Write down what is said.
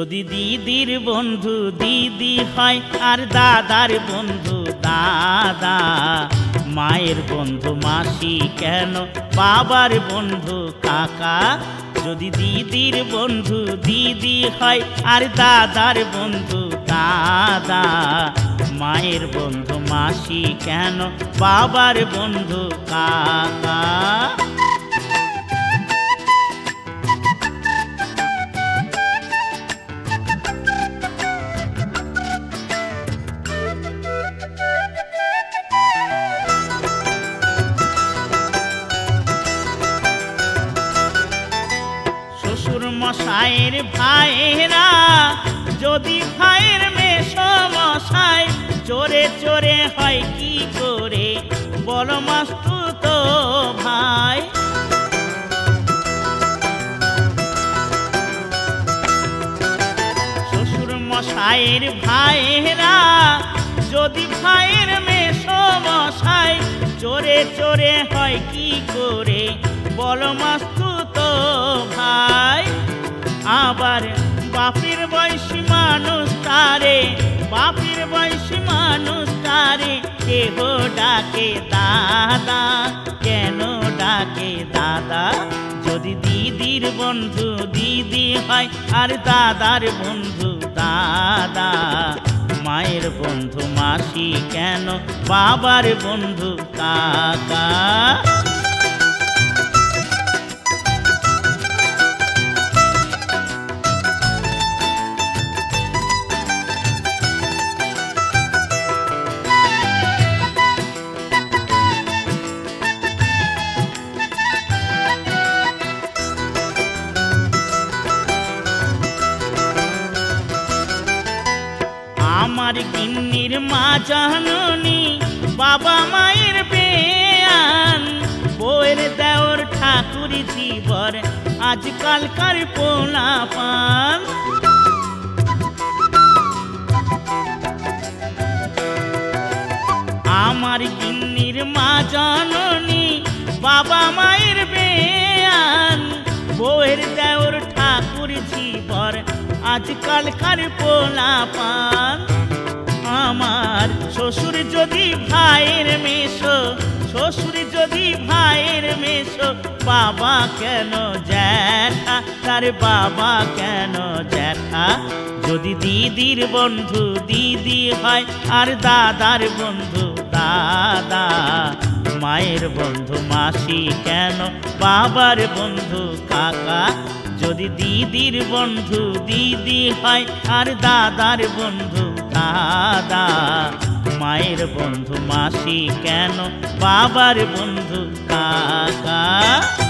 যদি দিদির বন্ধু দিদি হয় আর দাদার বন্ধু দাদা, মায়ের বন্ধু মাসি কেন বাবার বন্ধু কাকা? যদি দিদির বন্ধু দিদি হয় আর দাদার বন্ধু দাদা, মায়ের বন্ধু মাসি কেন বাবার বন্ধু কাকা? শ্বশুর মশাইয়ের ভাইয়েরা যদি ভাইয়ের মেসমশাই, চোরে চোরে হয় কি করে বলো মাস্তুতো ভাই? শ্বশুর মশাইয়ের ভাইয়েরা যদি ভাইয়ের মেসমশাই, চোরে চোরে হয় কি করে বলো মাস্তুতো ভাই? আবার বাপের বয়সী মানুষ তারে, বাপের বয়সী মানুষ তারে কেহ ডাকে দাদা, কেন ডাকে দাদা? যদি দিদির বন্ধু দিদি হয় আর দাদার বন্ধু দাদা, মায়ের বন্ধু মাসি কেন বাবার বন্ধু কাকা? আমার গিন্নির মা জাননী বাবা মায়ের বেয়ান, বউয়ের দেওর ঠাকুর জীবর আজকালকার পোলা পান। আমার গিন্নির মা জাননী বাবা মায়ের বেয়ান, বউয়ের দেওর ঠাকুর জীবর আজকালকার পোলা পান। আমার শ্বশুর যদি ভাইয়ের মেশো, শ্বশুর যদি ভাইয়ের মেশো, বাবা কেন জ্যাঠা, তার বাবা কেন জ্যাঠা? যদি দিদির বন্ধু দিদি হয় আর দাদার বন্ধু দাদা, মায়ের বন্ধু মাসি কেন বাবার বন্ধু কাকা? যদি দিদির বন্ধু দিদি হয় আর দাদার বন্ধু দাদা, মায়ের বন্ধু মাসি কেন বাবার বন্ধু কাকা?